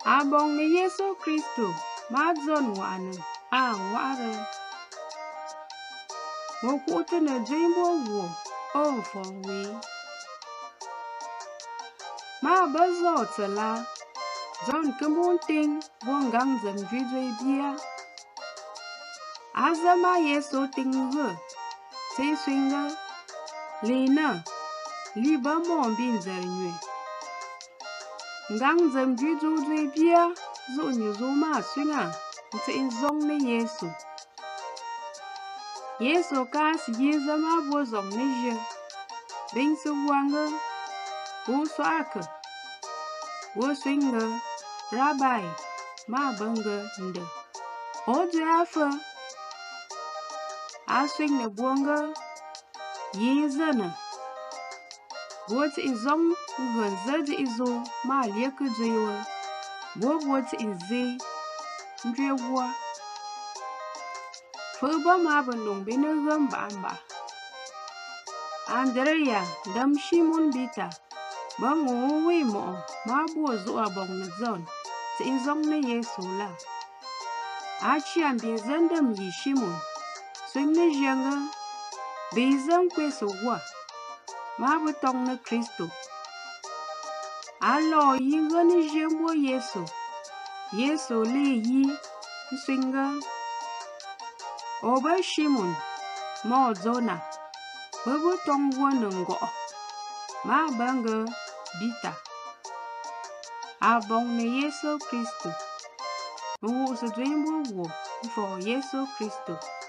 Abong ni Yesu Kristo ma zon wa'anu a wa'are. Wo ku'te ne dreambo wo o fong we. Ma bezo tela zon kembon ting wongang zem jujwe bia. Azama Yesu ting ge te swinga lina liba mon bin zernwe. Ngang zem jujwe bia zo nyu ma swinga te in zong ne Yesu. Yesu kas yi zama bo zong ne je. Bing su wanga wo so ake. Wo swinga rabai ma banga nde. O je afa. A swing ne bonga yi zana. Bo te in zong ngan zerde izo ma lieke jewa. Bo te in ze ndrewa. Fuba ma benung bine gamba amba. Andrea dam Shimon Bita. Ba we mo ma bo zo abong na zon. Te in zong ne Yesu la. Achi ambin zandam yi Shimon. Swing ne jenga. Bezang kwe so wa. Ma betong na Kristo. Alo yi gani jembo Yesu. Yesu le yi swinga. Oba Shimon mo zona. Bebo tong wanungo. Ma banga Bita. Abong ne Yesu Kristo. Wo se dreambo wo for Yesu Kristo.